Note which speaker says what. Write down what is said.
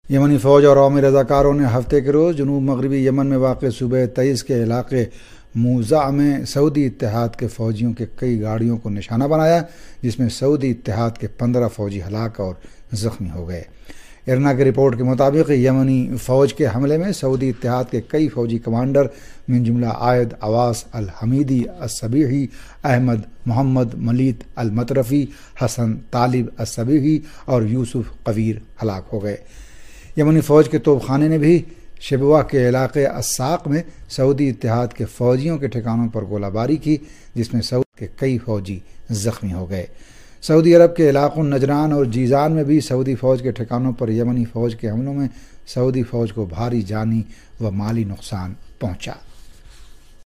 Speaker 1: यमनी फ़ौज और अवामी रज़ाकारों ने हफ्ते के रोज़ जनूब मगरबी यमन में वाक़ सूबे तईज़ के इलाके मूज़ा में सऊदी इत्तेहाद के फ़ौजियों के कई गाड़ियों को निशाना बनाया, जिसमें सऊदी इत्तेहाद के 15 फ़ौजी हलाक और ज़ख्मी हो गए। इरना की रिपोर्ट के मुताबिक यमनी फ़ौज के हमले में सऊदी इत्तेहाद के कई फ़ौजी कमांडर मिन जुमला आयद अवास अल हमीदी असबीही, अहमद मोहम्मद मलीत अल मतरफ़ी, हसन तालिब असबीही और यूसुफ कबीर हलाक हो गए। यमनी फ़ौज के तोपखाने ने भी शिबवा के इलाके अस्साक में सऊदी इत्तेहाद के फ़ौजियों के ठिकानों पर गोलाबारी की, जिसमें सऊदी के कई फ़ौजी ज़ख्मी हो गए। सऊदी अरब के इलाक़ों नजरान और जीज़ान में भी सऊदी फ़ौज के ठिकानों पर यमनी फ़ौज के हमलों में सऊदी फ़ौज को भारी जानी व माली नुकसान पहुँचा।